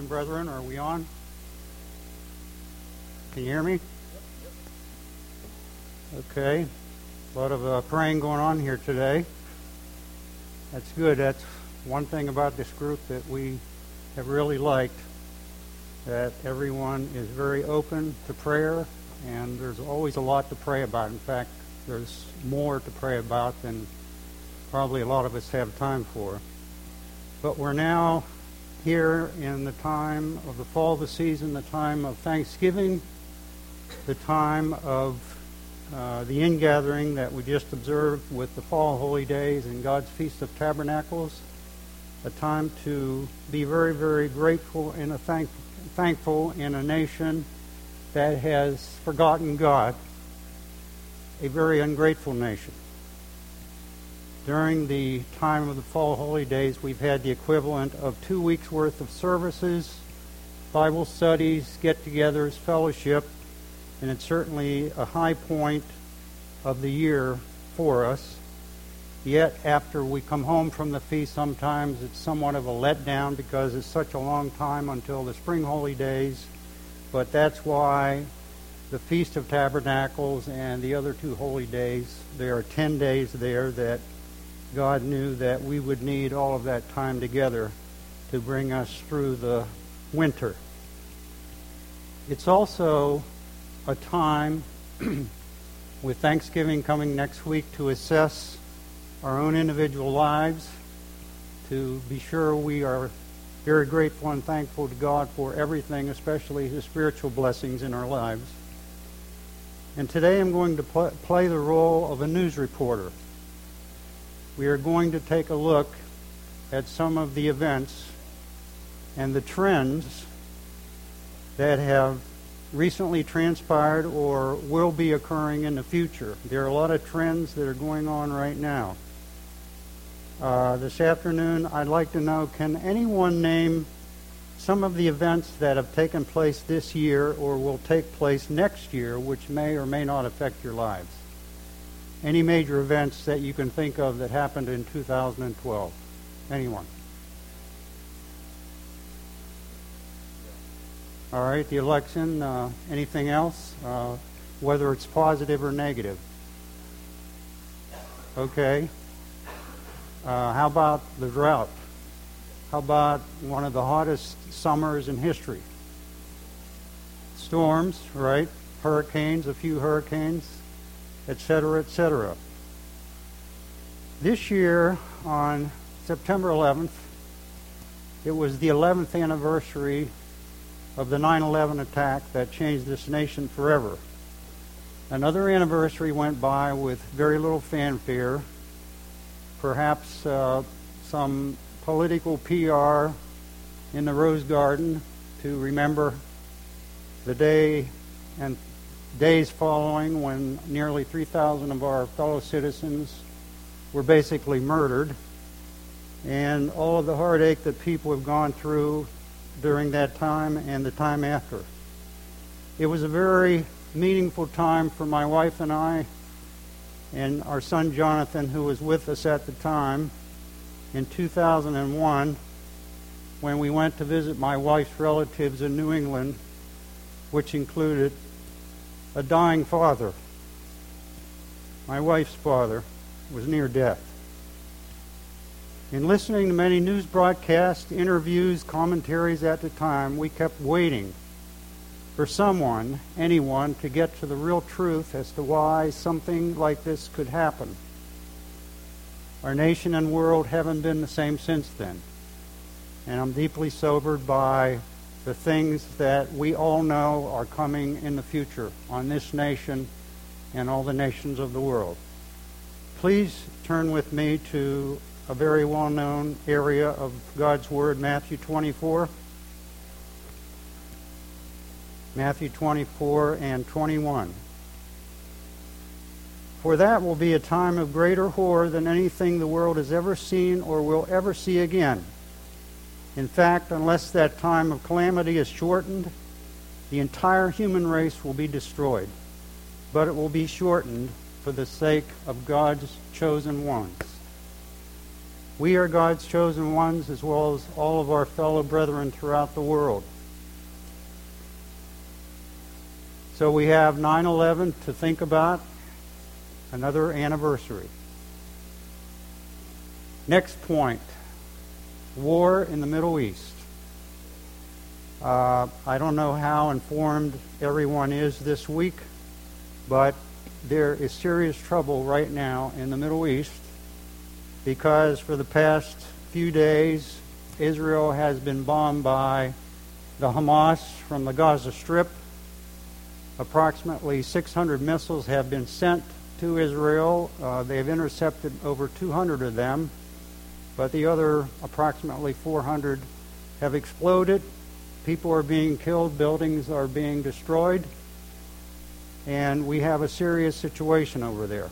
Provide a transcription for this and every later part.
Morning, brethren. Are we on? Can you hear me? Okay. A lot of praying going on here today. That's good. That's one thing about this group that we have really liked, that everyone is very open to prayer, and there's always a lot to pray about. In fact, there's more to pray about than probably a lot of us have time for. But we're now here in the time of the fall of the season, the time of Thanksgiving, the time of the ingathering that we just observed with the fall holy days and God's Feast of Tabernacles, a time to be very, very grateful and thankful in a nation that has forgotten God, a very ungrateful nation. During the time of the fall holy days, we've had the equivalent of 2 weeks' worth of services, Bible studies, get-togethers, fellowship, and it's certainly a high point of the year for us. Yet, after we come home from the feast, sometimes it's somewhat of a letdown because it's such a long time until the spring holy days. But that's why the Feast of Tabernacles and the other two holy days, there are 10 days there that God knew that we would need all of that time together to bring us through the winter. It's also a time, with Thanksgiving coming next week, to assess our own individual lives, to be sure we are very grateful and thankful to God for everything, especially His spiritual blessings in our lives. And today I'm going to play the role of a news reporter. We are going to take a look at some of the events and the trends that have recently transpired or will be occurring in the future. There are a lot of trends that are going on right now. This afternoon, I'd like to know, can anyone name some of the events that have taken place this year or will take place next year which may or may not affect your lives? Any major events that you can think of that happened in 2012? Anyone? All right, the election. Anything else? Whether it's positive or negative? Okay. How about the drought? How about one of the hottest summers in history? Storms, right? Hurricanes, a few hurricanes, etc., etc. This year, on September 11th, it was the 11th anniversary of the 9/11 attack that changed this nation forever. Another anniversary went by with very little fanfare, perhaps some political PR in the Rose Garden to remember the day and days following when nearly 3,000 of our fellow citizens were basically murdered, and all of the heartache that people have gone through during that time and the time after. It was a very meaningful time for my wife and I and our son Jonathan, who was with us at the time, in 2001 when we went to visit my wife's relatives in New England, which included a dying father. My wife's father was near death. In listening to many news broadcasts, interviews, commentaries at the time, we kept waiting for someone, anyone, to get to the real truth as to why something like this could happen. Our nation and world haven't been the same since then. And I'm deeply sobered by the things that we all know are coming in the future on this nation and all the nations of the world. Please turn with me to a very well-known area of God's Word, Matthew 24. Matthew 24 and 21. For that will be a time of greater horror than anything the world has ever seen or will ever see again. In fact, unless that time of calamity is shortened, the entire human race will be destroyed. But it will be shortened for the sake of God's chosen ones. We are God's chosen ones, as well as all of our fellow brethren throughout the world. So we have 9/11 to think about, another anniversary. Next point, war in the Middle East. I don't know how informed everyone is this week, but there is serious trouble right now in the Middle East because for the past few days, Israel has been bombed by the Hamas from the Gaza Strip. Approximately 600 missiles have been sent to Israel. They have intercepted over 200 of them, but the other approximately 400 have exploded. People are being killed, buildings are being destroyed, and we have a serious situation over there.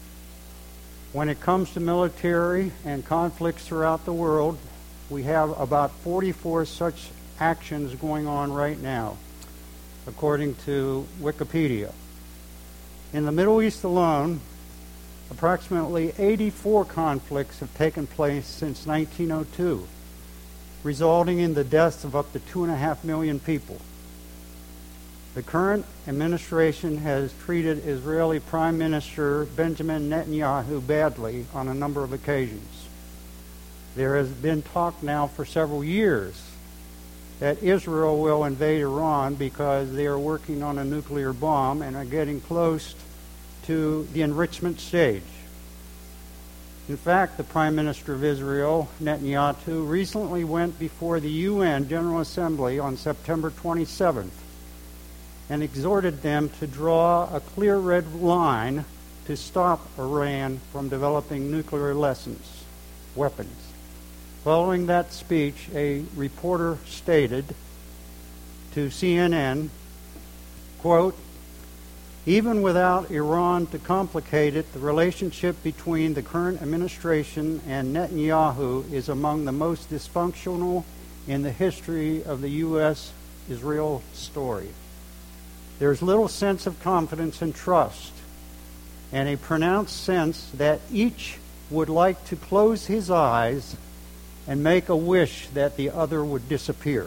When it comes to military and conflicts throughout the world, we have about 44 such actions going on right now, according to Wikipedia. In the Middle East alone, approximately 84 conflicts have taken place since 1902, resulting in the deaths of up to 2.5 million people. The current administration has treated Israeli Prime Minister Benjamin Netanyahu badly on a number of occasions. There has been talk now for several years that Israel will invade Iran because they are working on a nuclear bomb and are getting close to the enrichment stage. In fact, the Prime Minister of Israel, Netanyahu, recently went before the UN General Assembly on September 27th and exhorted them to draw a clear red line to stop Iran from developing nuclear weapons. Following that speech, a reporter stated to CNN, quote, "Even without Iran to complicate it, the relationship between the current administration and Netanyahu is among the most dysfunctional in the history of the U.S.-Israel story. There's little sense of confidence and trust, and a pronounced sense that each would like to close his eyes and make a wish that the other would disappear.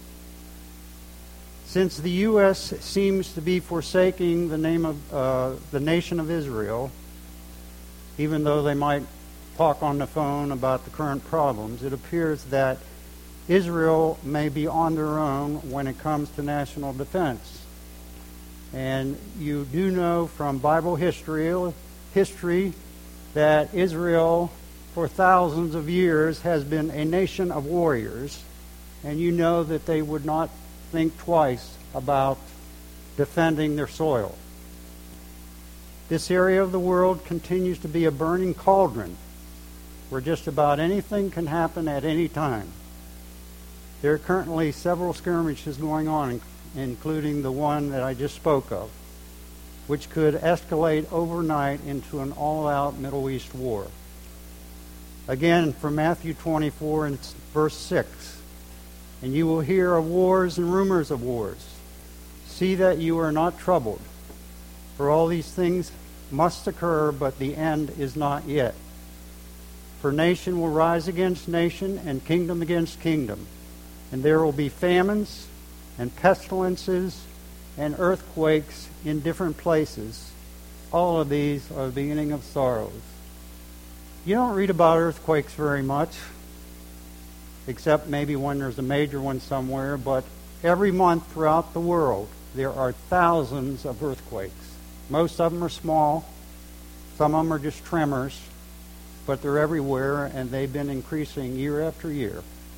Since the U.S. seems to be forsaking the name of the nation of Israel, even though they might talk on the phone about the current problems, it appears that Israel may be on their own when it comes to national defense. And you do know from Bible history that Israel, for thousands of years, has been a nation of warriors, and you know that they would not think twice about defending their soil. This area of the world continues to be a burning cauldron where just about anything can happen at any time. There are currently several skirmishes going on, including the one that I just spoke of, which could escalate overnight into an all-out Middle East war. Again, from Matthew 24 and verse 6, "And you will hear of wars and rumors of wars. See that you are not troubled, for all these things must occur, but the end is not yet. For nation will rise against nation, and kingdom against kingdom, and there will be famines and pestilences and earthquakes in different places. All of these are the beginning of sorrows." You don't read about earthquakes very much, except maybe when there's a major one somewhere, but every month throughout the world there are thousands of earthquakes. Most of them are small, some of them are just tremors, but they're everywhere, and they've been increasing year after year.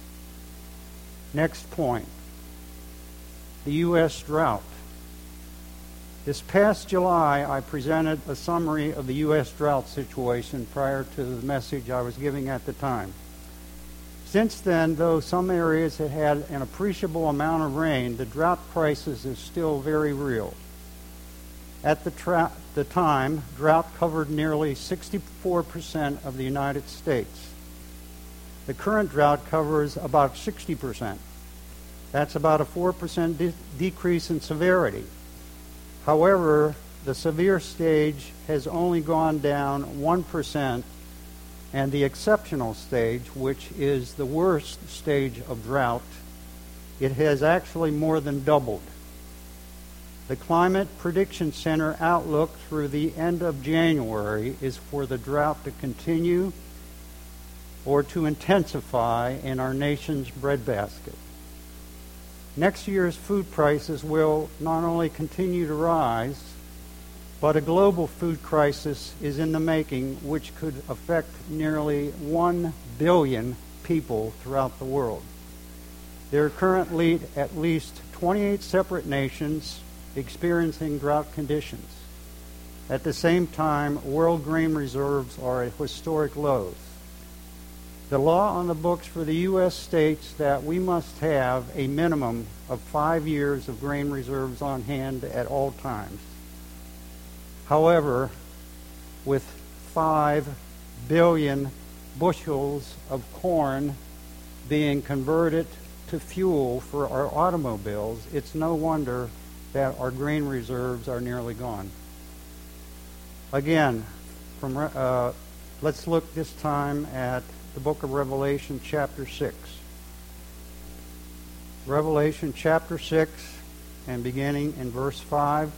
Next point, the U.S. drought. This past July, I presented a summary of the U.S. drought situation prior to the message I was giving at the time. Since then, though some areas have had an appreciable amount of rain, the drought crisis is still very real. At the time, drought covered nearly 64% of the United States. The current drought covers about 60%. That's about a 4% decrease in severity. However, the severe stage has only gone down 1% and the exceptional stage, which is the worst stage of drought, it has actually more than doubled. The Climate Prediction Center outlook through the end of January is for the drought to continue or to intensify in our nation's breadbasket. Next year's food prices will not only continue to rise, but a global food crisis is in the making, which could affect nearly 1 billion people throughout the world. There are currently at least 28 separate nations experiencing drought conditions. At the same time, world grain reserves are at historic lows. The law on the books for the U.S. states that we must have a minimum of 5 years of grain reserves on hand at all times. However, with 5 billion bushels of corn being converted to fuel for our automobiles, it's no wonder that our grain reserves are nearly gone. Again, let's look this time at the book of Revelation, chapter 6. Revelation, chapter 6, and beginning in verse 5.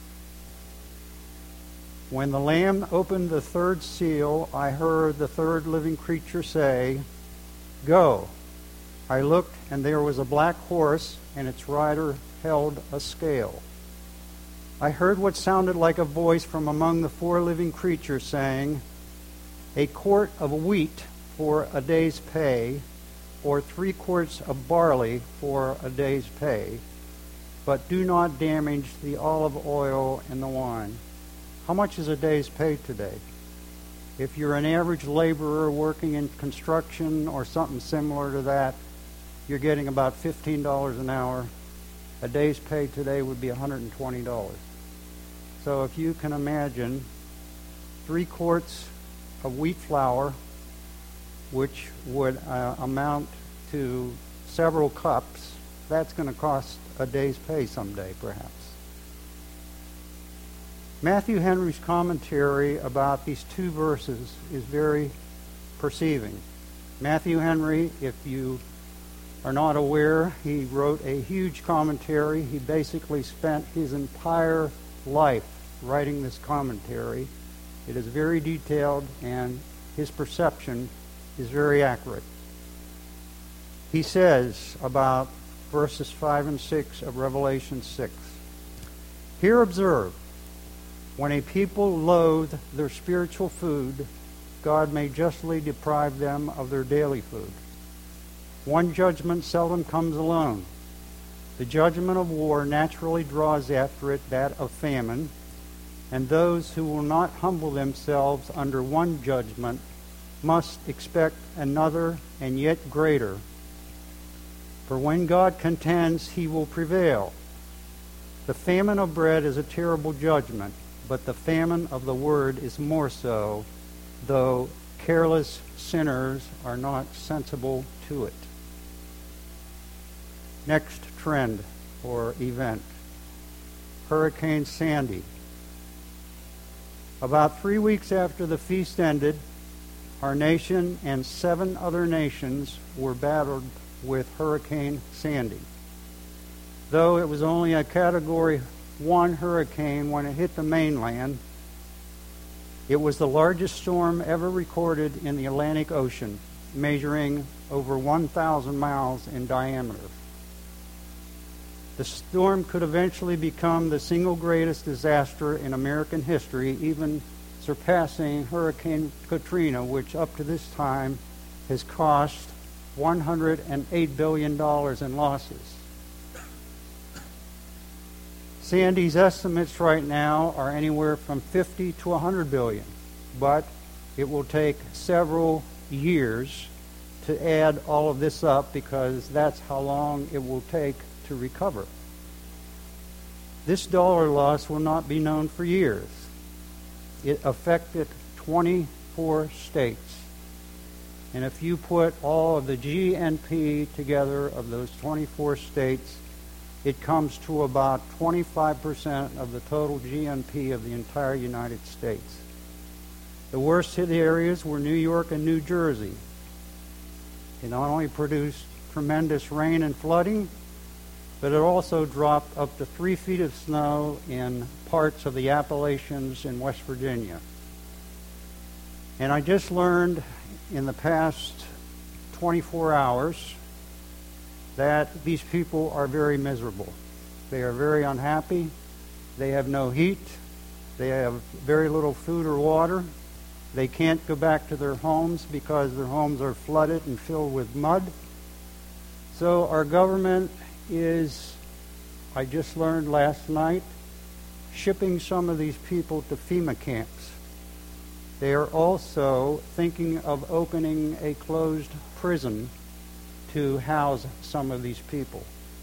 When the Lamb opened the third seal, I heard the third living creature say, "Go." I looked, and there was a black horse, and its rider held a scale. I heard what sounded like a voice from among the four living creatures saying, "A quart of wheat for a day's pay, or 3 quarts of barley for a day's pay, but do not damage the olive oil and the wine." How much is a day's pay today? If you're an average laborer working in construction or something similar to that, you're getting about $15 an hour. A day's pay today would be $120. So if you can imagine 3 quarts of wheat flour, which would amount to several cups, that's going to cost a day's pay someday, perhaps. Matthew Henry's commentary about these 2 verses is very perceiving. Matthew Henry, if you are not aware, he wrote a huge commentary. He basically spent his entire life writing this commentary. It is very detailed, and his perception is very accurate. He says about verses 5 and 6 of Revelation 6, "Here observe, when a people loathe their spiritual food, God may justly deprive them of their daily food. One judgment seldom comes alone. The judgment of war naturally draws after it that of famine, and those who will not humble themselves under one judgment must expect another and yet greater. For when God contends, he will prevail. The famine of bread is a terrible judgment, but the famine of the word is more so, though careless sinners are not sensible to it." Next trend or event, Hurricane Sandy. About 3 weeks after the feast ended, our nation and 7 other nations were battered with Hurricane Sandy. Though it was only a Category 1 hurricane when it hit the mainland, it was the largest storm ever recorded in the Atlantic Ocean, measuring over 1,000 miles in diameter. The storm could eventually become the single greatest disaster in American history, even surpassing Hurricane Katrina, which up to this time has cost $108 billion in losses. Sandy's estimates right now are anywhere from 50 to 100 billion, but it will take several years to add all of this up, because that's how long it will take to recover. This dollar loss will not be known for years. It affected 24 states. And if you put all of the GNP together of those 24 states, it comes to about 25% of the total GNP of the entire United States. The worst hit areas were New York and New Jersey. It not only produced tremendous rain and flooding, but it also dropped up to 3 feet of snow in parts of the Appalachians in West Virginia. And I just learned in the past 24 hours that these people are very miserable. They are very unhappy. They have no heat. They have very little food or water. They can't go back to their homes because their homes are flooded and filled with mud. So our government is, I just learned last night, shipping some of these people to FEMA camps. They are also thinking of opening a closed prison to house some of these people.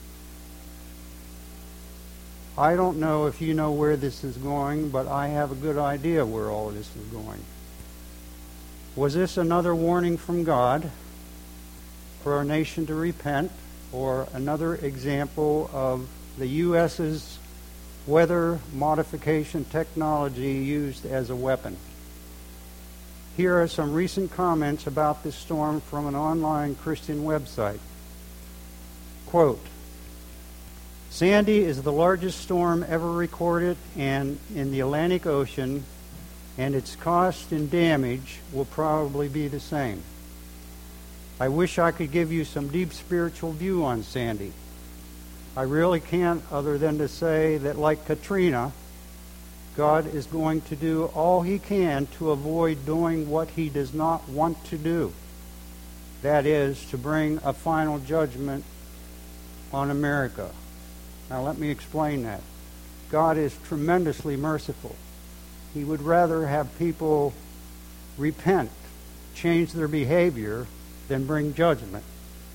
I don't know if you know where this is going, but I have a good idea where all of this is going. Was this another warning from God for our nation to repent, or another example of the U.S.'s weather modification technology used as a weapon? Here are some recent comments about this storm from an online Christian website. Quote, Sandy is the largest storm ever recorded in the Atlantic Ocean, and its cost and damage will probably be the same. I wish I could give you some deep spiritual view on Sandy. I really can't, other than to say that, like Katrina, God is going to do all He can to avoid doing what He does not want to do. That is, to bring a final judgment on America. Now let me explain that. God is tremendously merciful. He would rather have people repent, change their behavior, than bring judgment.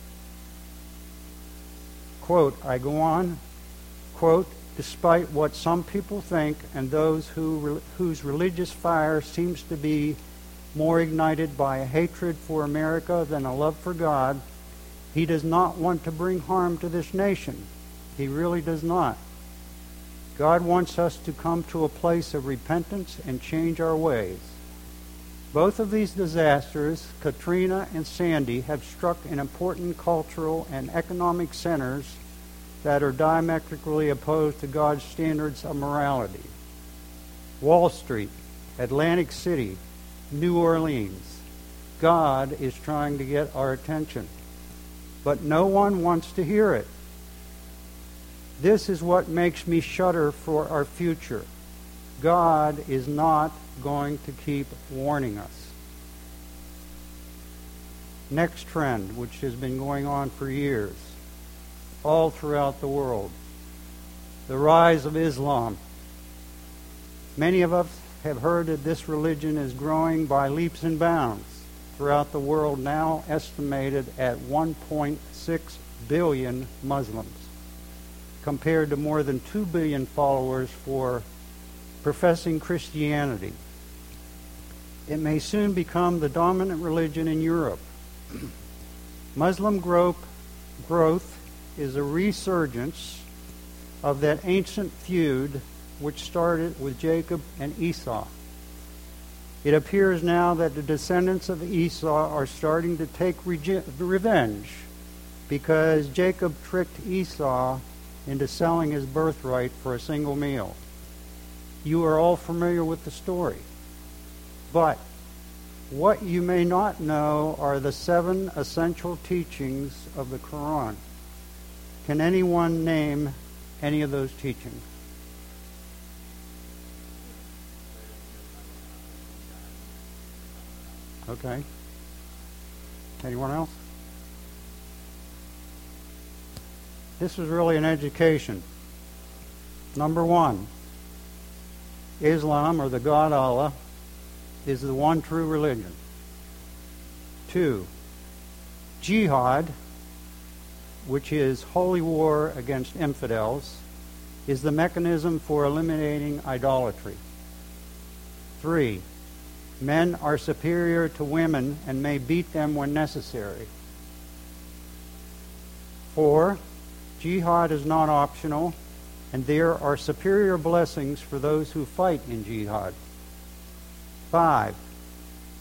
Quote, I go on, quote, despite what some people think and those whose religious fire seems to be more ignited by a hatred for America than a love for God, He does not want to bring harm to this nation. He really does not. God wants us to come to a place of repentance and change our ways. Both of these disasters, Katrina and Sandy, have struck in important cultural and economic centers that are diametrically opposed to God's standards of morality. Wall Street, Atlantic City, New Orleans. God is trying to get our attention, but no one wants to hear it. This is what makes me shudder for our future. God is not going to keep warning us. Next trend, which has been going on for years, all throughout the world, the rise of Islam. Many of us have heard that this religion is growing by leaps and bounds throughout the world, now estimated at 1.6 billion Muslims, compared to more than 2 billion followers for professing Christianity. It may soon become the dominant religion in Europe. Muslim growth is a resurgence of that ancient feud which started with Jacob and Esau. It appears now that the descendants of Esau are starting to take revenge because Jacob tricked Esau into selling his birthright for a single meal. You are all familiar with the story. But what you may not know are the 7 essential teachings of the Quran. Can anyone name any of those teachings? Okay. Anyone else? This was really an education. Number 1, Islam, or the God Allah, is the one true religion. 2, jihad, which is holy war against infidels, is the mechanism for eliminating idolatry. 3, men are superior to women and may beat them when necessary. 4, jihad is not optional, and there are superior blessings for those who fight in jihad. 5,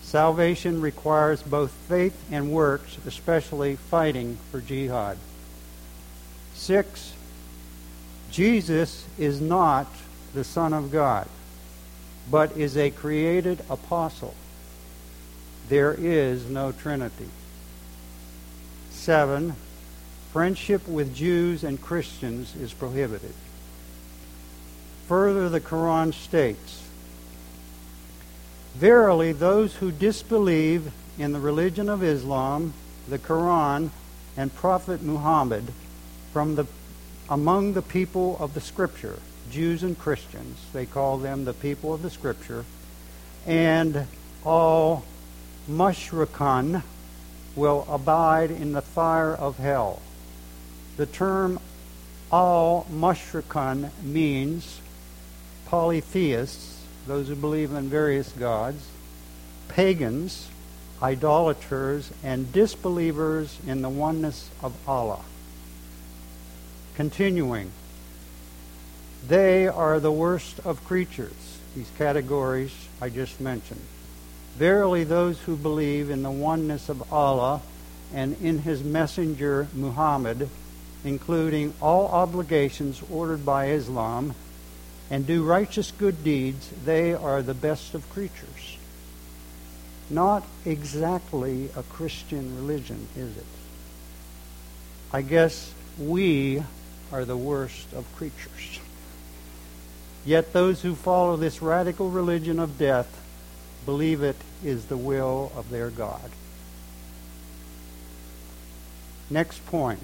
Salvation requires both faith and works, especially fighting for jihad. 6. Jesus is not the Son of God, but is a created apostle. There is no Trinity. 7. Friendship with Jews and Christians is prohibited. Further, the Quran states, "Verily, those who disbelieve in the religion of Islam, the Quran, and Prophet Muhammad among the people of the Scripture," Jews and Christians, they call them the people of the Scripture, "and all mushrikun will abide in the fire of hell." The term all mushrikun means polytheists, those who believe in various gods, pagans, idolaters, and disbelievers in the oneness of Allah. Continuing, they are the worst of creatures, these categories I just mentioned. Verily, those who believe in the oneness of Allah and in His messenger Muhammad, including all obligations ordered by Islam, and do righteous good deeds, they are the best of creatures. Not exactly a Christian religion, is it? I guess we are the worst of creatures. Yet those who follow this radical religion of death believe it is the will of their God. Next point.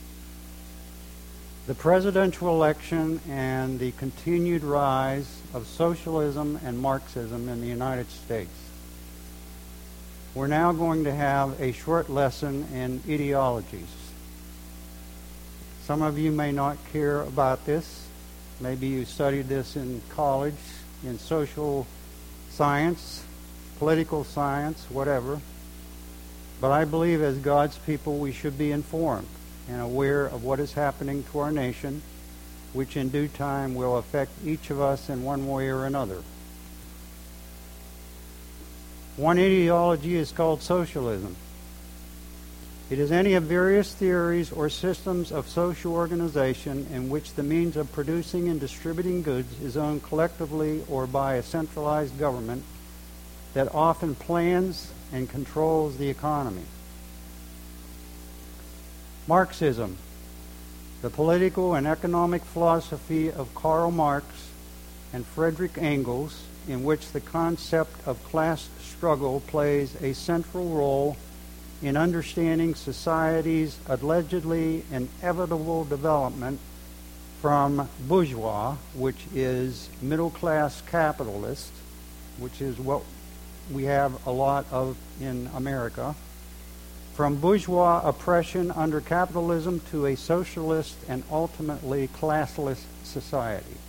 The presidential election and the continued rise of socialism and Marxism in the United States. We're now going to have a short lesson in ideologies. Some of you may not care about this. Maybe you studied this in college, in social science, political science, whatever. But I believe as God's people we should be informed and aware of what is happening to our nation, which in due time will affect each of us in one way or another. One ideology is called socialism. It is any of various theories or systems of social organization in which the means of producing and distributing goods is owned collectively or by a centralized government that often plans and controls the economy. Marxism, the political and economic philosophy of Karl Marx and Friedrich Engels, in which the concept of class struggle plays a central role in understanding society's allegedly inevitable development from bourgeois, which is middle-class capitalist, which is what we have a lot of in America, from bourgeois oppression under capitalism to a socialist and ultimately classless society.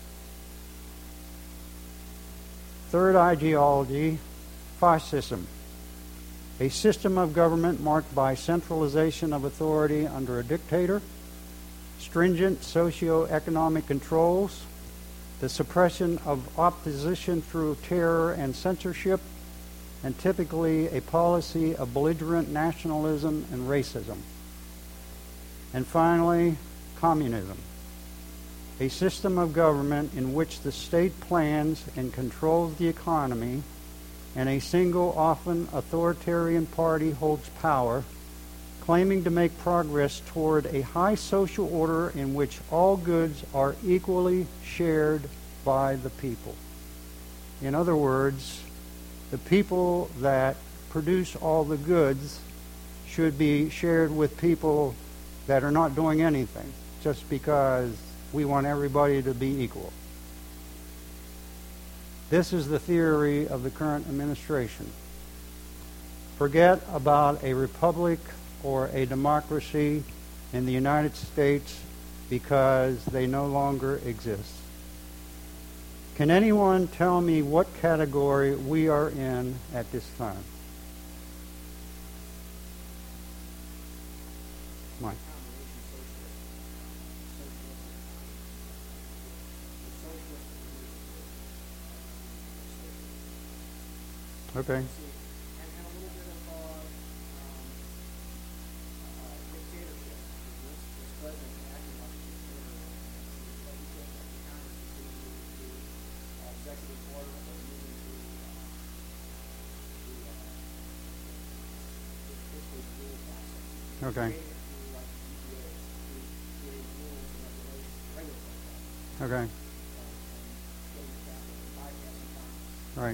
Third ideology, fascism, a system of government marked by centralization of authority under a dictator, stringent socio-economic controls, the suppression of opposition through terror and censorship, and typically a policy of belligerent nationalism and racism. And finally, communism, a system of government in which the state plans and controls the economy, and a single, often authoritarian party holds power, claiming to make progress toward a high social order in which all goods are equally shared by the people. In other words, the people that produce all the goods should be shared with people that are not doing anything, just because we want everybody to be equal. This is the theory of the current administration. Forget about a republic or a democracy in the United States because they no longer exist. Can anyone tell me what category we are in at this time? Mike. Okay. Okay. Okay. Right.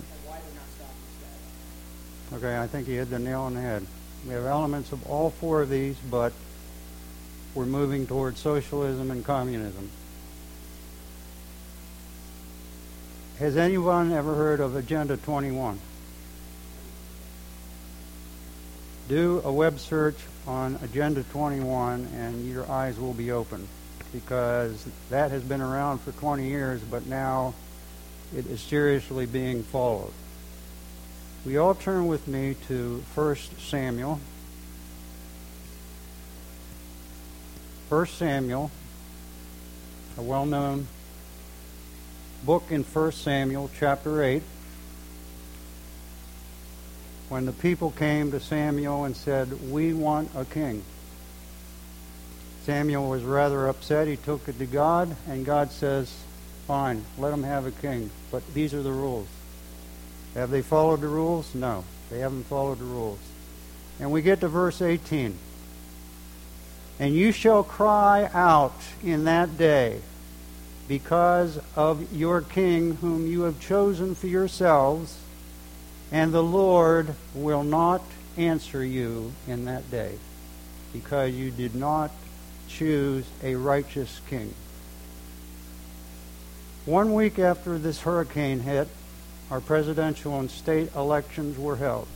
Okay, I think you hit the nail on the head. We have elements of all four of these, but we're moving towards socialism and communism. Has anyone ever heard of Agenda 21? Do a web search on Agenda 21 and your eyes will be open, because that has been around for 20 years, but now it is seriously being followed. We all turn with me to 1 Samuel. 1 Samuel, a well-known book in 1 Samuel chapter 8. When the people came to Samuel and said, "We want a king," Samuel was rather upset. He took it to God, and God says, "Fine, let them have a king, but these are the rules." Have they followed the rules? No, they haven't followed the rules. And we get to verse 18. "And you shall cry out in that day because of your king whom you have chosen for yourselves, and the Lord will not answer you in that day, because you did not choose a righteous king." 1 week after this hurricane hit, our presidential and state elections were held.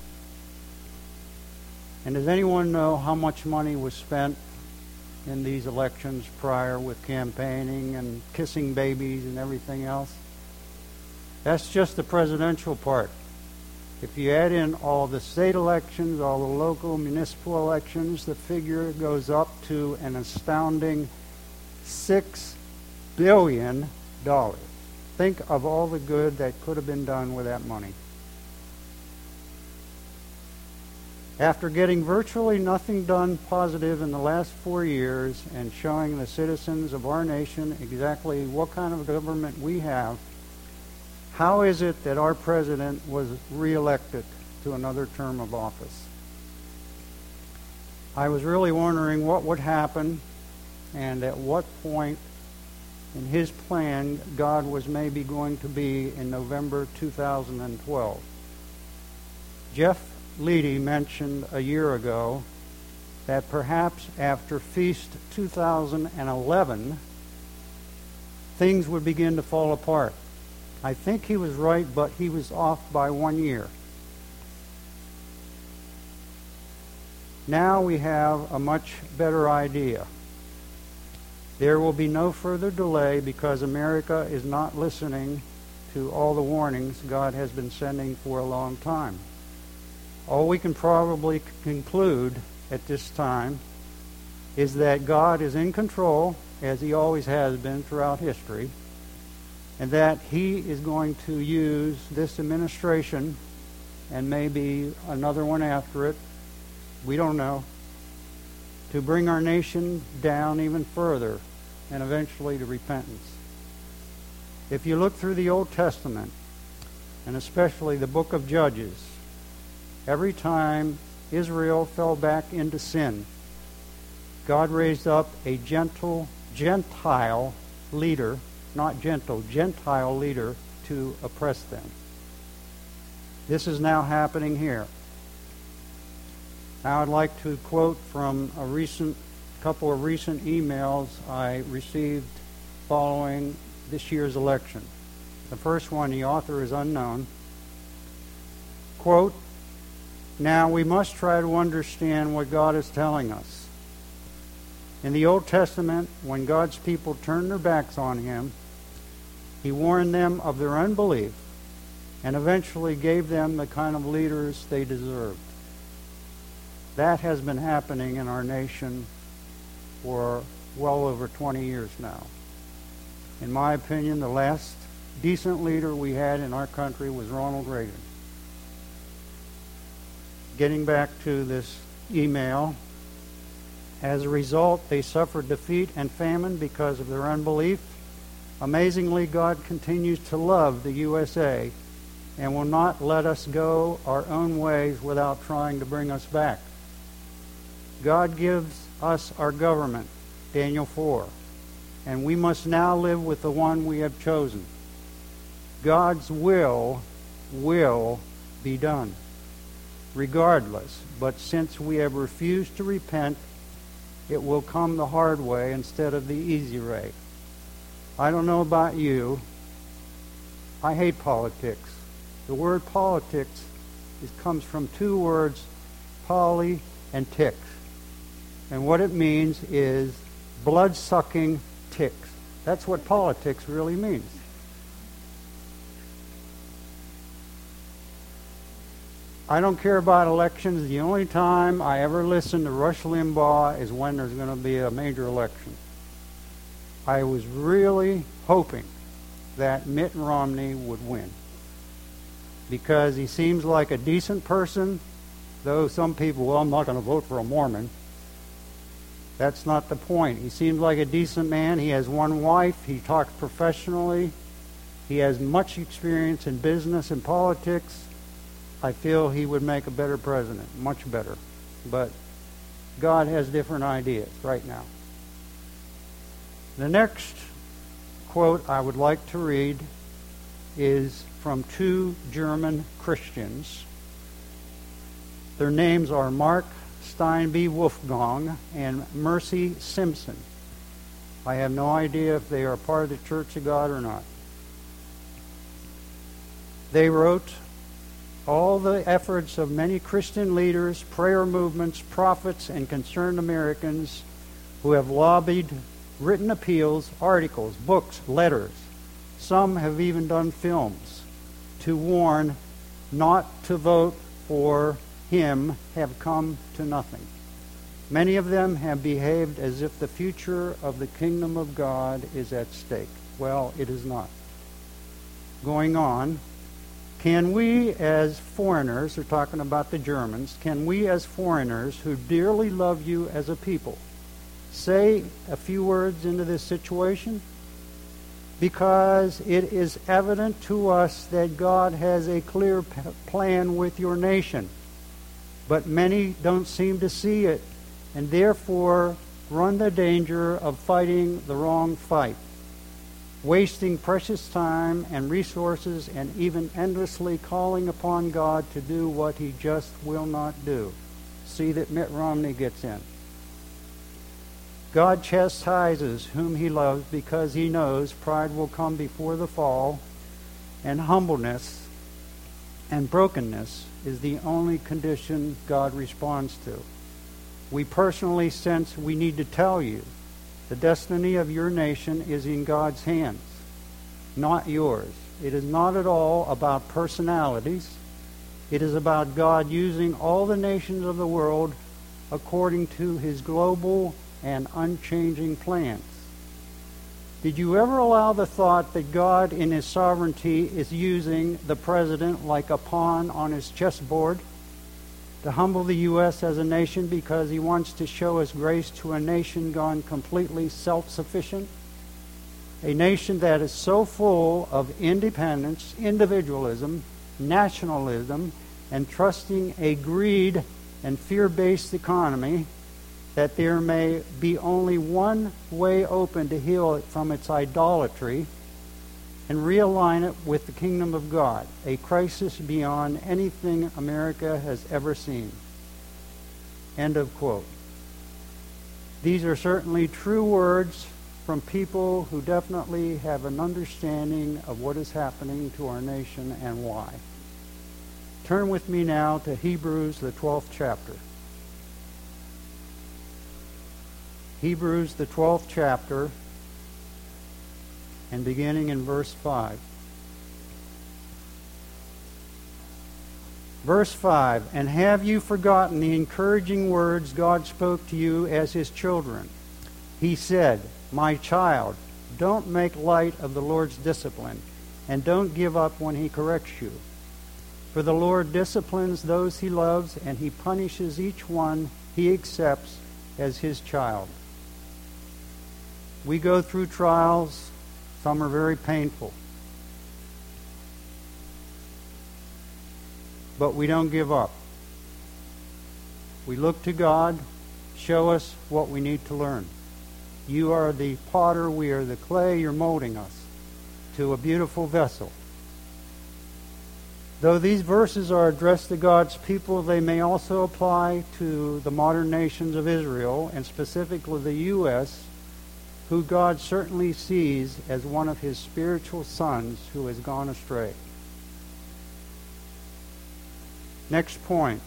And does anyone know how much money was spent in these elections prior with campaigning and kissing babies and everything else? That's just the presidential part. If you add in all the state elections, all the local municipal elections, the figure goes up to an astounding $6 billion. Think of all the good that could have been done with that money. After getting virtually nothing done positive in the last 4 years and showing the citizens of our nation exactly what kind of government we have, how is it that our president was reelected to another term of office? I was really wondering what would happen and at what point in his plan God was maybe going to be in November 2012. Jeff Leedy mentioned a year ago that perhaps after Feast 2011 things would begin to fall apart. I think he was right, but he was off by 1 year. Now we have a much better idea. There will be no further delay because America is not listening to all the warnings God has been sending for a long time. All we can probably conclude at this time is that God is in control, as he always has been throughout history, and that he is going to use this administration and maybe another one after it, we don't know, to bring our nation down even further and eventually to repentance. If you look through the Old Testament, and especially the book of Judges, every time Israel fell back into sin, God raised up a Gentile leader, not gentle, Gentile leader to oppress them. This is now happening here. Now I'd like to quote from a couple of recent emails I received following this year's election. The first one, the author is unknown. Quote, "Now we must try to understand what God is telling us. In the Old Testament, when God's people turned their backs on him, he warned them of their unbelief and eventually gave them the kind of leaders they deserved. That has been happening in our nation for well over 20 years now. In my opinion, the last decent leader we had in our country was Ronald Reagan." Getting back to this email, as a result, they suffered defeat and famine because of their unbelief. Amazingly, God continues to love the USA and will not let us go our own ways without trying to bring us back. God gives us our government, Daniel 4, and we must now live with the one we have chosen. God's will be done, regardless. But since we have refused to repent, it will come the hard way instead of the easy way. I don't know about you. I hate politics. The word politics comes from two words, poly and ticks. And what it means is blood-sucking ticks. That's what politics really means. I don't care about elections. The only time I ever listen to Rush Limbaugh is when there's going to be a major election. I was really hoping that Mitt Romney would win, because he seems like a decent person, though some people, well, I'm not going to vote for a Mormon. That's not the point. He seems like a decent man. He has one wife. He talks professionally. He has much experience in business and politics. I feel he would make a better president, much better. But God has different ideas right now. The next quote I would like to read is from two German Christians. Their names are Mark Steinbe Wolfgang and Mercy Simpson. I have no idea if they are part of the Church of God or not. They wrote, all the efforts of many Christian leaders, prayer movements, prophets, and concerned Americans who have lobbied, written appeals, articles, books, letters. Some have even done films to warn not to vote for him have come to nothing. Many of them have behaved as if the future of the kingdom of God is at stake. Well, it is not. Going on, can we as foreigners, they're talking about the Germans, can we as foreigners who dearly love you as a people say a few words into this situation? Because it is evident to us that God has a clear plan with your nation. But many don't seem to see it, and therefore run the danger of fighting the wrong fight, wasting precious time and resources, and even endlessly calling upon God to do what he just will not do. See that Mitt Romney gets in. God chastises whom he loves because he knows pride will come before the fall, and humbleness and brokenness is the only condition God responds to. We personally sense we need to tell you the destiny of your nation is in God's hands, not yours. It is not at all about personalities. It is about God using all the nations of the world according to his global and unchanging plans. Did you ever allow the thought that God in his sovereignty is using the president like a pawn on his chessboard to humble the U.S. as a nation because he wants to show his grace to a nation gone completely self-sufficient? A nation that is so full of independence, individualism, nationalism, and trusting a greed and fear-based economy that there may be only one way open to heal it from its idolatry and realign it with the kingdom of God, a crisis beyond anything America has ever seen. End of quote. These are certainly true words from people who definitely have an understanding of what is happening to our nation and why. Turn with me now to Hebrews, the 12th chapter. Hebrews, the 12th chapter, and beginning in verse 5. Verse 5, and have you forgotten the encouraging words God spoke to you as his children? He said, my child, don't make light of the Lord's discipline, and don't give up when he corrects you. For the Lord disciplines those he loves, and he punishes each one he accepts as his child. We go through trials. Some are very painful. But we don't give up. We look to God, Show us what we need to learn. You are the potter, we are the clay, you're molding us to a beautiful vessel. Though these verses are addressed to God's people, they may also apply to the modern nations of Israel, and specifically the U.S., who God certainly sees as one of his spiritual sons who has gone astray. Next point.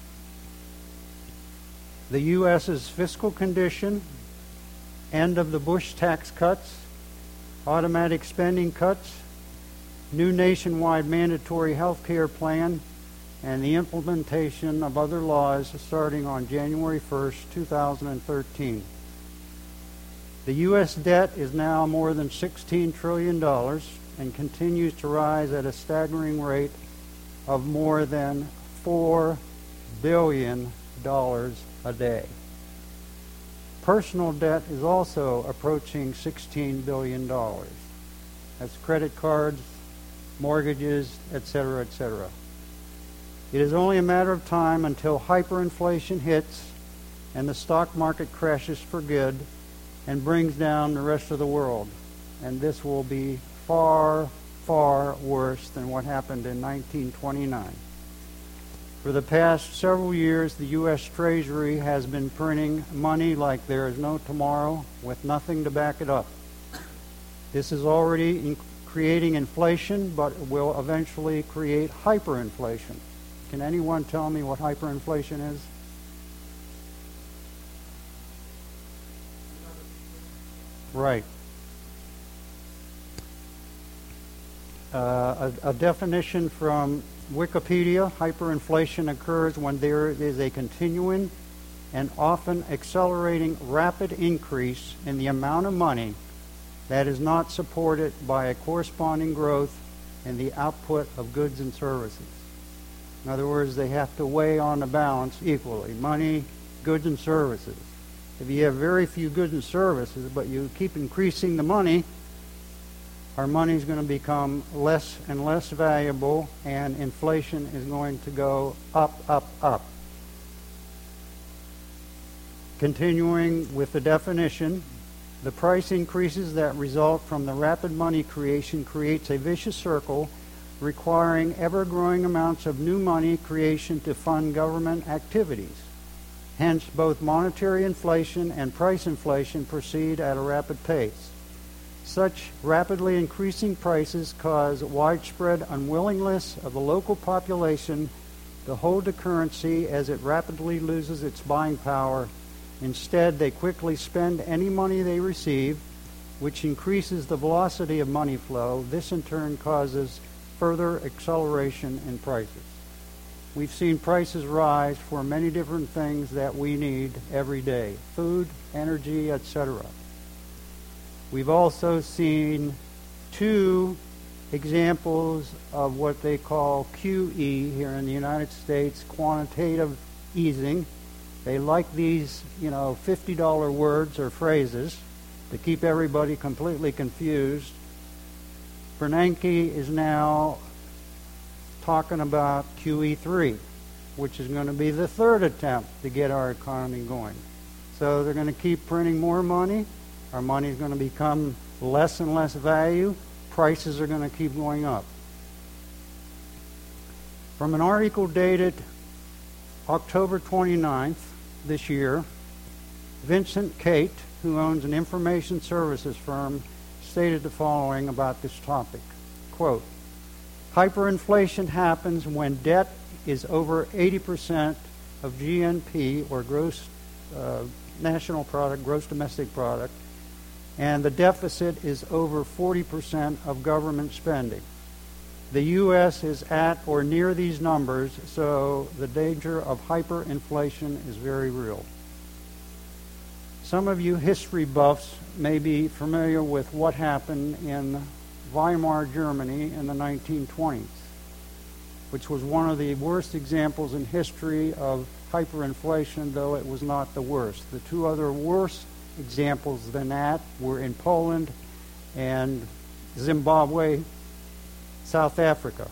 The U.S.'s fiscal condition, end of the Bush tax cuts, automatic spending cuts, new nationwide mandatory health care plan, and the implementation of other laws starting on January 1st, 2013. The U.S. debt is now more than $16 trillion and continues to rise at a staggering rate of more than $4 billion a day. Personal debt is also approaching $16 billion. That's credit cards, mortgages, etc., etc. It is only a matter of time until hyperinflation hits and the stock market crashes for good and brings down the rest of the world. And this will be far, far worse than what happened in 1929. For the past several years, the U.S. Treasury has been printing money like there is no tomorrow with nothing to back it up. This is already creating inflation, but will eventually create hyperinflation. Can anyone tell me what hyperinflation is? Right. A definition from Wikipedia: hyperinflation occurs when there is a continuing and often accelerating rapid increase in the amount of money that is not supported by a corresponding growth in the output of goods and services. In other words, they have to weigh on the balance equally: money, goods, and services. If you have very few goods and services, but you keep increasing the money, our money is going to become less and less valuable, and inflation is going to go up, up, up. Continuing with the definition, the price increases that result from the rapid money creation creates a vicious circle requiring ever-growing amounts of new money creation to fund government activities. Hence, both monetary inflation and price inflation proceed at a rapid pace. Such rapidly increasing prices cause widespread unwillingness of the local population to hold the currency as it rapidly loses its buying power. Instead, they quickly spend any money they receive, which increases the velocity of money flow. This in turn causes further acceleration in prices. We've seen prices rise for many different things that we need every day: food, energy, etc. We've also seen two examples of what they call QE here in the United States, quantitative easing. They like these, $50 words or phrases to keep everybody completely confused. Bernanke is now talking about QE3, which is going to be the third attempt to get our economy going. So they're going to keep printing more money. Our money is going to become less and less value. Prices are going to keep going up. From an article dated October 29th this year, Vincent Cate, who owns an information services firm, stated the following about this topic. Quote, hyperinflation happens when debt is over 80% of GNP, or gross national product, gross domestic product, and the deficit is over 40% of government spending. The U.S. is at or near these numbers, so the danger of hyperinflation is very real. Some of you history buffs may be familiar with what happened in Weimar Germany in the 1920s, which was one of the worst examples in history of hyperinflation, though it was not the worst. The two other worst examples than that were in Poland and Zimbabwe, South Africa.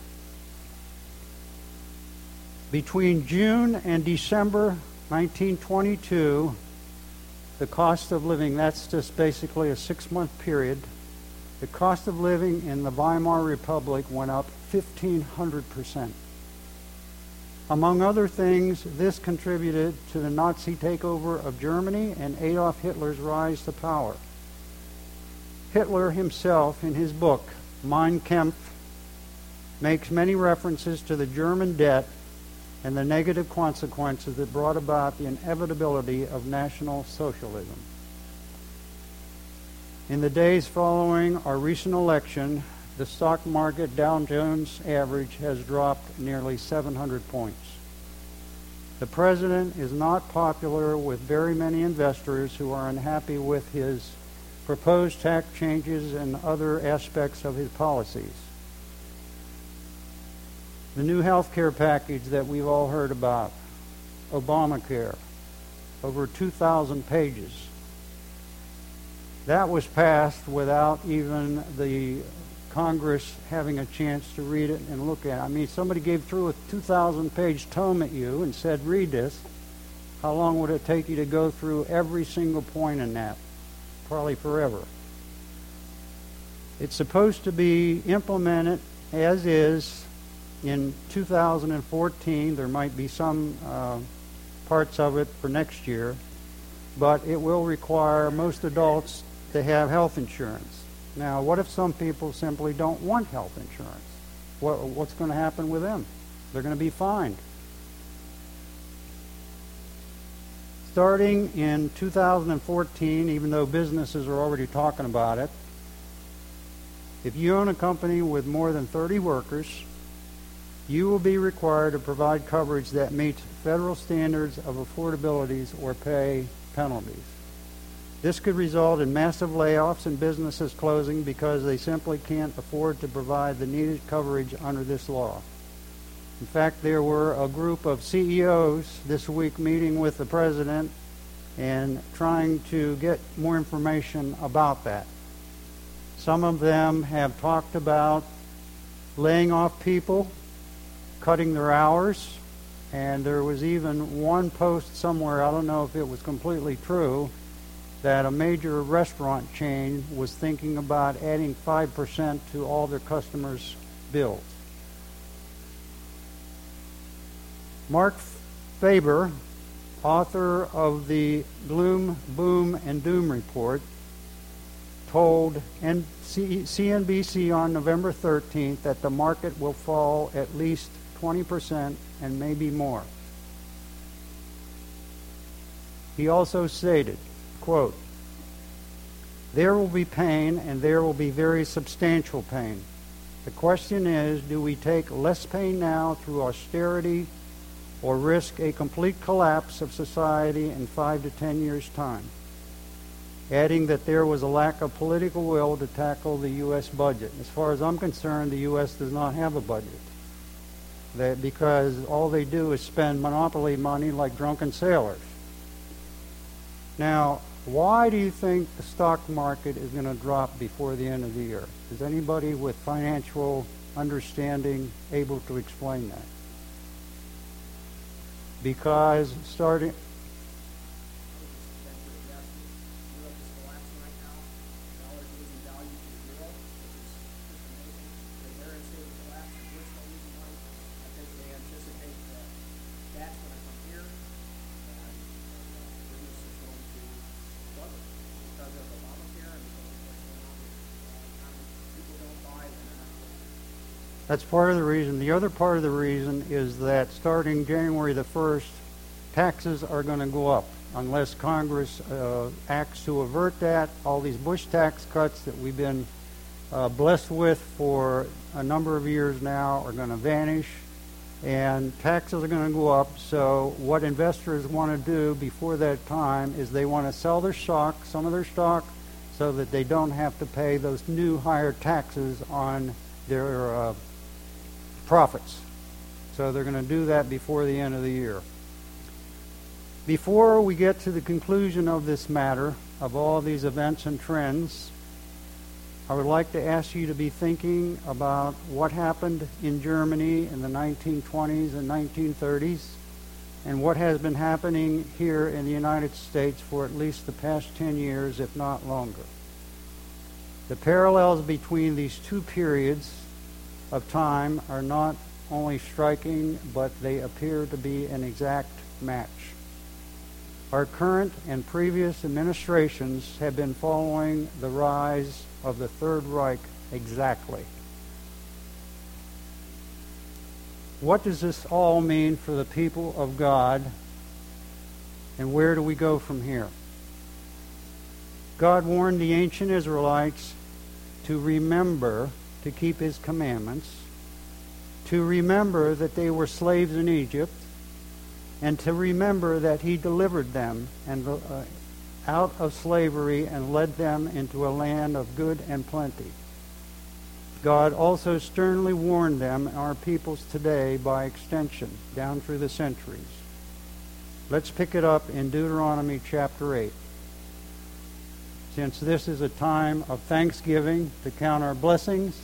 Between June and December 1922, the cost of living, that's just basically a 6-month period. The cost of living in the Weimar Republic went up 1,500%. Among other things, this contributed to the Nazi takeover of Germany and Adolf Hitler's rise to power. Hitler himself, in his book, Mein Kampf, makes many references to the German debt and the negative consequences that brought about the inevitability of National Socialism. In the days following our recent election, the stock market Dow Jones average has dropped nearly 700 points. The president is not popular with very many investors who are unhappy with his proposed tax changes and other aspects of his policies. The new health care package that we've all heard about, Obamacare, over 2,000 pages. That was passed without even the Congress having a chance to read it and look at it. I mean, somebody gave through a 2,000-page tome at you and said, read this. How long would it take you to go through every single point in that? Probably forever. It's supposed to be implemented as is in 2014. There might be some parts of it for next year, but it will require most adults to have health insurance. Now, what if some people simply don't want health insurance? What's going to happen with them? They're going to be fined. Starting in 2014, even though businesses are already talking about it, if you own a company with more than 30 workers, you will be required to provide coverage that meets federal standards of affordabilities or pay penalties. This could result in massive layoffs and businesses closing because they simply can't afford to provide the needed coverage under this law. In fact, there were a group of CEOs this week meeting with the president and trying to get more information about that. Some of them have talked about laying off people, cutting their hours, and there was even one post somewhere, I don't know if it was completely true, that a major restaurant chain was thinking about adding 5% to all their customers' bills. Mark Faber, author of the Gloom, Boom, and Doom report, told CNBC on November 13th that the market will fall at least 20% and maybe more. He also stated, quote, "There will be pain, and there will be very substantial pain. The question is, do we take less pain now through austerity or risk a complete collapse of society in 5 to 10 years' time?" Adding that there was a lack of political will to tackle the U.S. budget. As far as I'm concerned, the U.S. does not have a budget. Because all they do is spend monopoly money like drunken sailors. Now, why do you think the stock market is going to drop before the end of the year? Is anybody with financial understanding able to explain that? Because starting... That's part of the reason. The other part of the reason is that starting January the 1st, taxes are going to go up unless Congress acts to avert that. All these Bush tax cuts that we've been blessed with for a number of years now are going to vanish, and taxes are going to go up. So what investors want to do before that time is they want to sell their stock, some of their stock, so that they don't have to pay those new higher taxes on their profits. So they're going to do that before the end of the year. Before we get to the conclusion of this matter, of all these events and trends, I would like to ask you to be thinking about what happened in Germany in the 1920s and 1930s, and what has been happening here in the United States for at least the past 10 years, if not longer. The parallels between these two periods of time are not only striking, but they appear to be an exact match. Our current and previous administrations have been following the rise of the Third Reich exactly. What does this all mean for the people of God, and where do we go from here? God warned the ancient Israelites to remember to keep His commandments, to remember that they were slaves in Egypt, and to remember that He delivered them out of slavery and led them into a land of good and plenty. God also sternly warned them, our peoples today, by extension, down through the centuries. Let's pick it up in Deuteronomy chapter 8. Since this is a time of thanksgiving to count our blessings,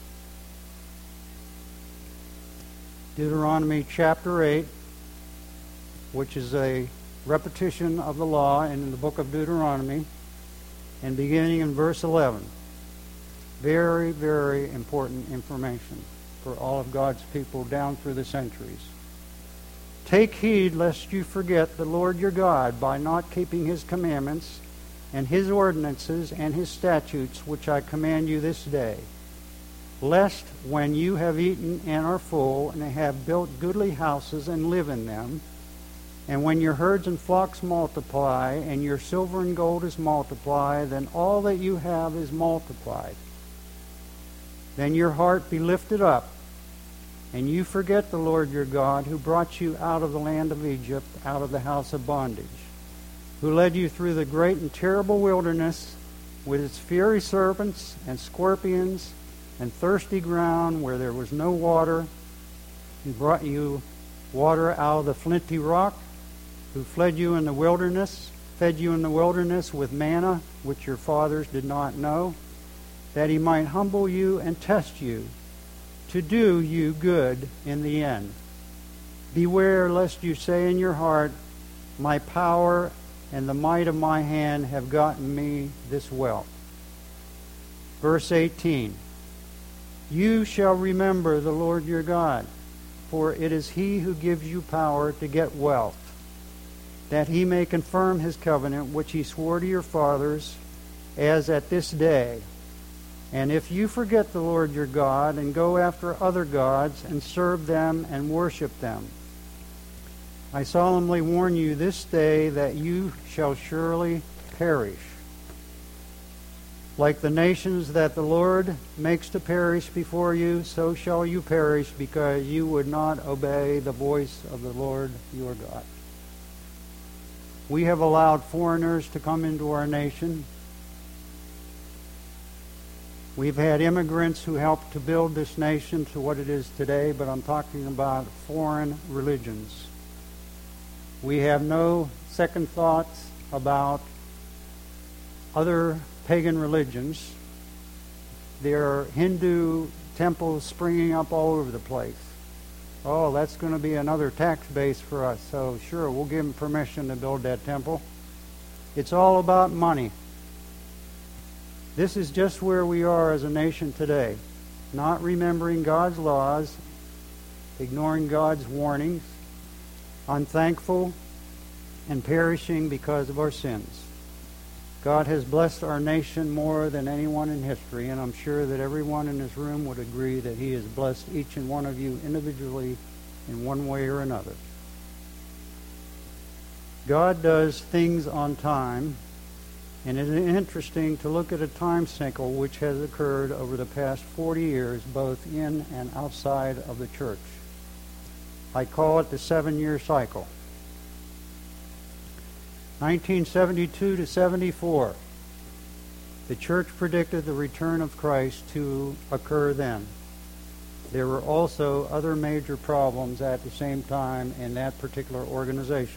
Deuteronomy chapter 8, which is a repetition of the law in the book of Deuteronomy, and beginning in verse 11. Very, very important information for all of God's people down through the centuries. Take heed lest you forget the Lord your God by not keeping His commandments and His ordinances and His statutes, which I command you this day, lest when you have eaten and are full, and have built goodly houses and live in them, and when your herds and flocks multiply, and your silver and gold is multiplied, then all that you have is multiplied. Then your heart be lifted up, and you forget the Lord your God, who brought you out of the land of Egypt, out of the house of bondage, who led you through the great and terrible wilderness, with its fiery serpents and scorpions, and thirsty ground where there was no water. He brought you water out of the flinty rock, who fed you in the wilderness with manna, which your fathers did not know, that He might humble you and test you, to do you good in the end. Beware lest you say in your heart, my power and the might of my hand have gotten me this wealth. Verse 18. You shall remember the Lord your God, for it is He who gives you power to get wealth, that He may confirm His covenant, which He swore to your fathers, as at this day. And if you forget the Lord your God, and go after other gods, and serve them and worship them, I solemnly warn you this day that you shall surely perish. Like the nations that the Lord makes to perish before you, so shall you perish, because you would not obey the voice of the Lord your God. We have allowed foreigners to come into our nation. We've had immigrants who helped to build this nation to what it is today, but I'm talking about foreign religions. We have no second thoughts about other pagan religions. There are Hindu temples springing up all over the place. Oh, that's going to be another tax base for us, so sure, we'll give them permission to build that temple. It's all about money. This is just where we are as a nation today, not remembering God's laws, ignoring God's warnings, unthankful, and perishing because of our sins. God has blessed our nation more than anyone in history, and I'm sure that everyone in this room would agree that He has blessed each and one of you individually in one way or another. God does things on time, and it is interesting to look at a time cycle which has occurred over the past 40 years, both in and outside of the church. I call it the 7-year cycle. 1972 to 74, the church predicted the return of Christ to occur then. There were also other major problems at the same time in that particular organization.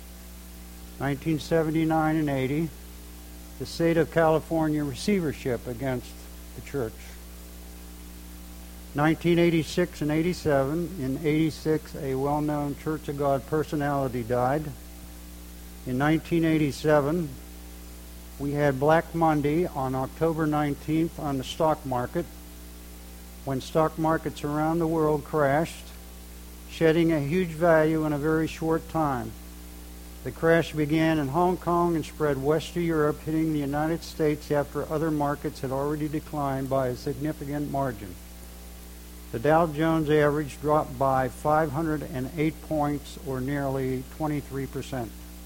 1979 and 80, the state of California receivership against the church. 1986 and 87. In 86, a well-known Church of God personality died. In 1987, we had Black Monday on October 19th on the stock market, when stock markets around the world crashed, shedding a huge value in a very short time. The crash began in Hong Kong and spread west to Europe, hitting the United States after other markets had already declined by a significant margin. The Dow Jones average dropped by 508 points, or nearly 23%.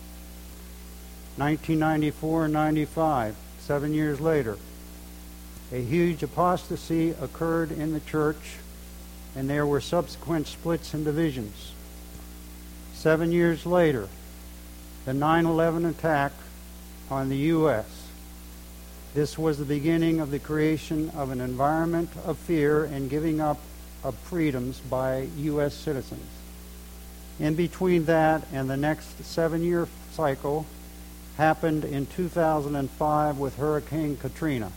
1994 and 95, 7 years later, a huge apostasy occurred in the church, and there were subsequent splits and divisions. 7 years later, the 9/11 attack on the U.S. This was the beginning of the creation of an environment of fear and giving up of freedoms by U.S. citizens. In between that and the next 7-year cycle happened in 2005 with Hurricane Katrina.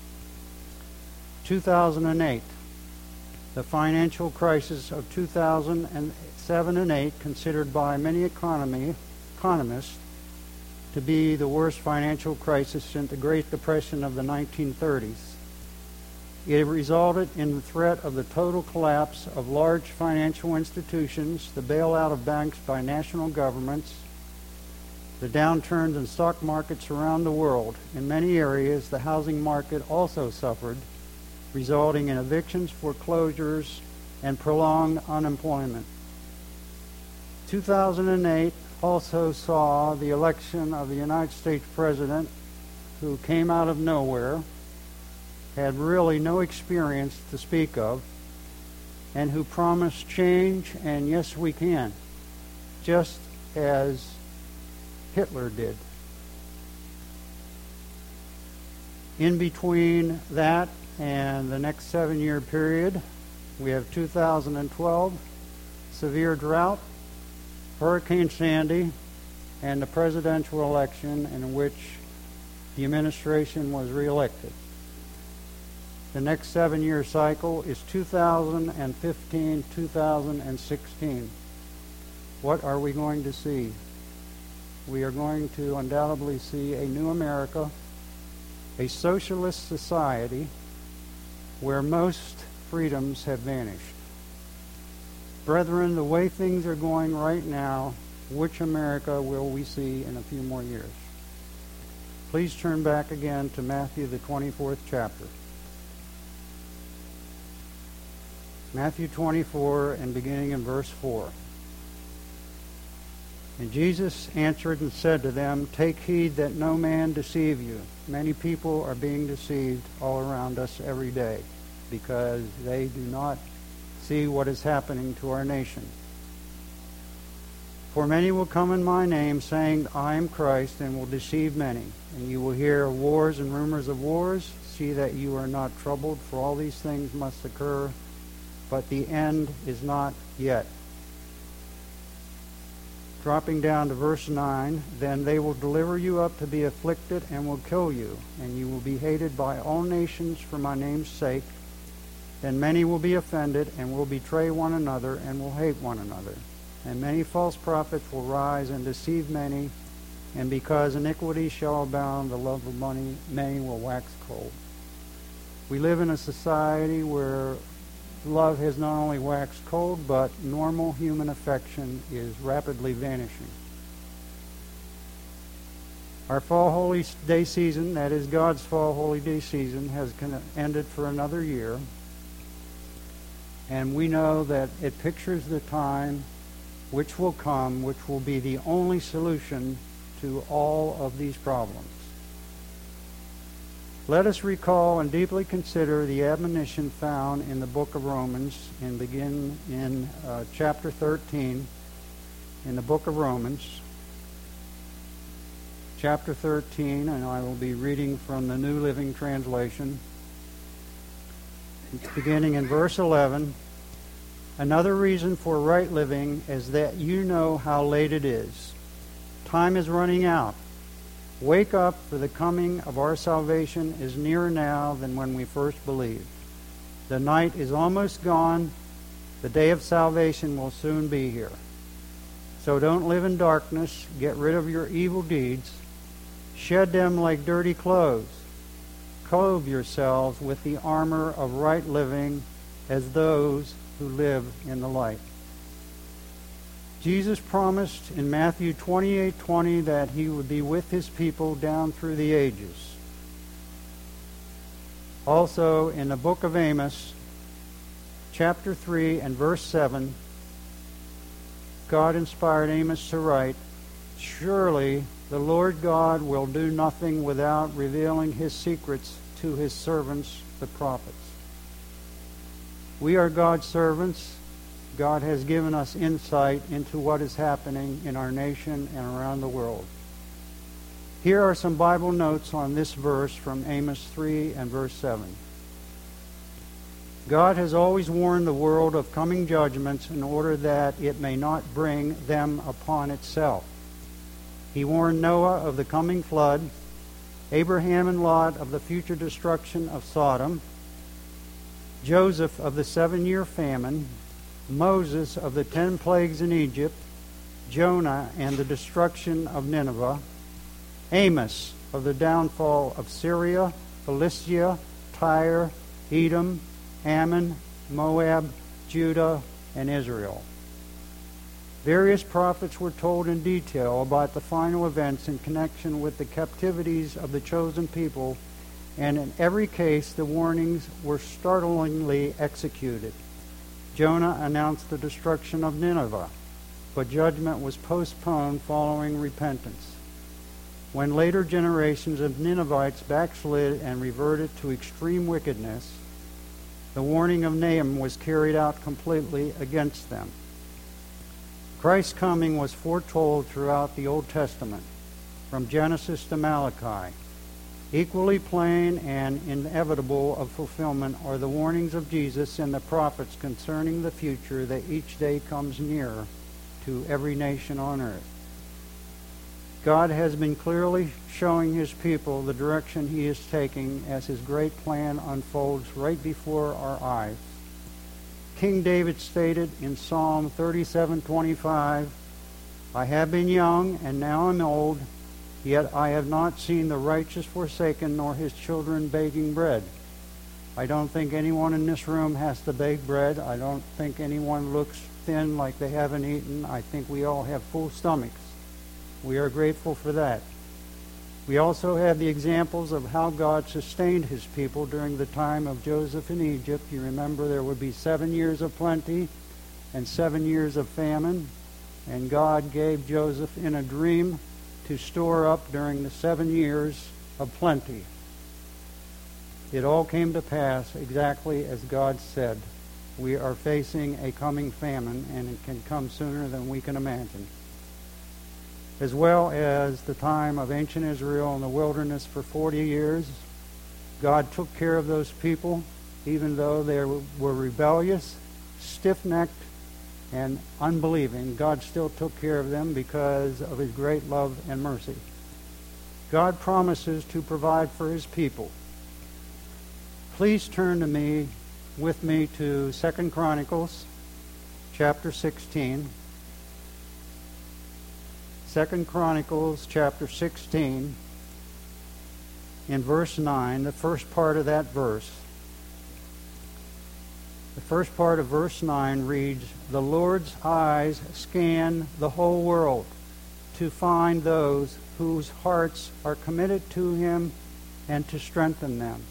2008, the financial crisis of 2007 and 8, considered by many economists to be the worst financial crisis since the Great Depression of the 1930s. It resulted in the threat of the total collapse of large financial institutions, the bailout of banks by national governments, the downturns in stock markets around the world. In many areas, the housing market also suffered, resulting in evictions, foreclosures, and prolonged unemployment. 2008 also saw the election of the United States President, who came out of nowhere, had really no experience to speak of, and who promised change and yes, we can, just as Hitler did. In between that and the next 7-year period, we have 2012, severe drought, Hurricane Sandy, and the presidential election in which the administration was reelected. The next 7-year cycle is 2015-2016. What are we going to see? We are going to undoubtedly see a new America, a socialist society where most freedoms have vanished. Brethren, the way things are going right now, which America will we see in a few more years? Please turn back again to Matthew, the 24th chapter. Matthew 24, and beginning in verse 4. And Jesus answered and said to them, "Take heed that no man deceive you." Many people are being deceived all around us every day because they do not see what is happening to our nation. "For many will come in my name, saying, I am Christ, and will deceive many. And you will hear of wars and rumors of wars. See that you are not troubled, for all these things must occur, but the end is not yet." Dropping down to verse 9, "Then they will deliver you up to be afflicted and will kill you, and you will be hated by all nations for my name's sake. Then many will be offended and will betray one another and will hate one another. And many false prophets will rise and deceive many, and because iniquity shall abound, the love of money many will wax cold." We live in a society where love has not only waxed cold, but normal human affection is rapidly vanishing. Our Fall Holy Day season, that is God's Fall Holy Day season, has ended for another year. And we know that it pictures the time which will come, which will be the only solution to all of these problems. Let us recall and deeply consider the admonition found in the book of Romans, and begin in chapter 13 in the book of Romans. Chapter 13, and I will be reading from the New Living Translation. It's beginning in verse 11. "Another reason for right living is that you know how late it is. Time is running out. Wake up, for the coming of our salvation is nearer now than when we first believed. The night is almost gone. The day of salvation will soon be here. So don't live in darkness. Get rid of your evil deeds. Shed them like dirty clothes. Clothe yourselves with the armor of right living as those who live in the light. Jesus promised in Matthew 28:20 that he would be with his people down through the ages. Also, in the book of Amos, chapter 3 and verse 7, God inspired Amos to write, "Surely the Lord God will do nothing without revealing his secrets to his servants, the prophets." We are God's servants. God has given us insight into what is happening in our nation and around the world. Here are some Bible notes on this verse from Amos 3 and verse 7. God has always warned the world of coming judgments in order that it may not bring them upon itself. He warned Noah of the coming flood, Abraham and Lot of the future destruction of Sodom, Joseph of the 7-year famine, Moses of the 10 plagues in Egypt, Jonah and the destruction of Nineveh, Amos of the downfall of Syria, Philistia, Tyre, Edom, Ammon, Moab, Judah, and Israel. Various prophets were told in detail about the final events in connection with the captivities of the chosen people, and in every case the warnings were startlingly executed. Jonah announced the destruction of Nineveh, but judgment was postponed following repentance. When later generations of Ninevites backslid and reverted to extreme wickedness, the warning of Nahum was carried out completely against them. Christ's coming was foretold throughout the Old Testament, from Genesis to Malachi. Equally plain and inevitable of fulfillment are the warnings of Jesus and the prophets concerning the future that each day comes nearer to every nation on earth. God has been clearly showing his people the direction he is taking as his great plan unfolds right before our eyes. King David stated in Psalm 37:25, "I have been young and now am old, yet I have not seen the righteous forsaken, nor his children begging bread." I don't think anyone in this room has to beg bread. I don't think anyone looks thin like they haven't eaten. I think we all have full stomachs. We are grateful for that. We also have the examples of how God sustained his people during the time of Joseph in Egypt. You remember there would be 7 years of plenty and 7 years of famine, and God gave Joseph in a dream to store up during the 7 years of plenty. It all came to pass exactly as God said. We are facing a coming famine, and it can come sooner than we can imagine. As well as the time of ancient Israel in the wilderness for 40 years, God took care of those people, even though they were rebellious, stiff-necked, and unbelieving. God still took care of them because of his great love and mercy. God promises to provide for his people. Please turn with me to 2 Chronicles chapter 16. 2 Chronicles chapter 16 in verse 9, the first part of that verse. The first part of verse 9 reads, "The Lord's eyes scan the whole world to find those whose hearts are committed to him and to strengthen them."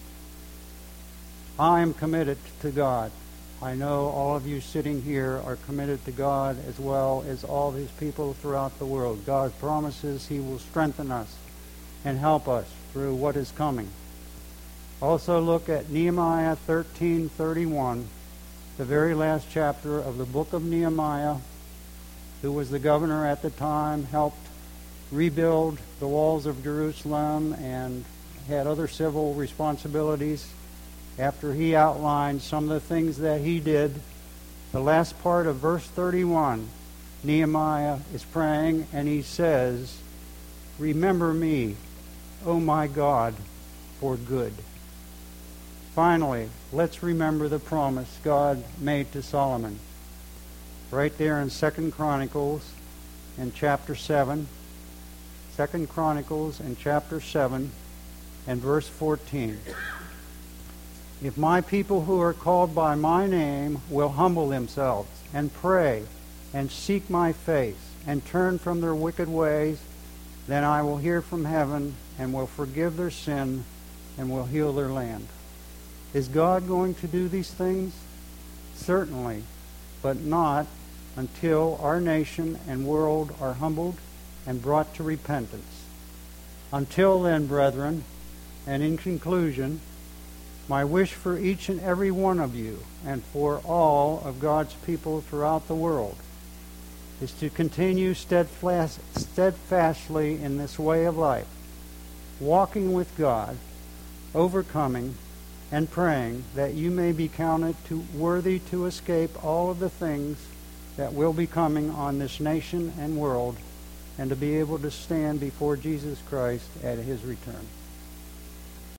I am committed to God. I know all of you sitting here are committed to God as well as all his people throughout the world. God promises he will strengthen us and help us through what is coming. Also look at Nehemiah 13:31, the very last chapter of the book of Nehemiah, who was the governor at the time, helped rebuild the walls of Jerusalem and had other civil responsibilities. After he outlined some of the things that he did, the last part of verse 31, Nehemiah is praying and he says, "Remember me, O my God, for good." finally, let's remember the promise God made to Solomon. Right there in 2 Chronicles in chapter 7. 2 Chronicles in chapter 7 and verse 14. If my people who are called by my name will humble themselves and pray and seek my face and turn from their wicked ways, then I will hear from heaven and will forgive their sin and will heal their land. Is God going to do these things? Certainly, but not until our nation and world are humbled and brought to repentance. Until then, brethren, and in conclusion, my wish for each and every one of you and for all of God's people throughout the world is to continue steadfastly in this way of life, walking with God, overcoming, and praying that you may be counted worthy to escape all of the things that will be coming on this nation and world, and to be able to stand before Jesus Christ at His return.